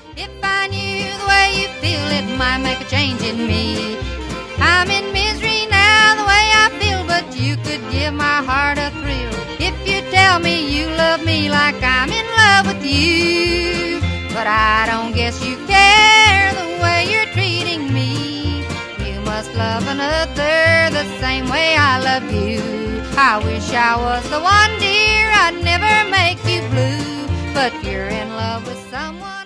If I knew the way you feel, it might make a change in me. I'm in misery now the way I feel, but you could give my heart a thrill if you tell me you love me like I'm in love with you. But I don't guess you care the way you're treating me. You must love another the same way I love you. I wish I was the one, dear, I'd never make you blue. But you're in love with someone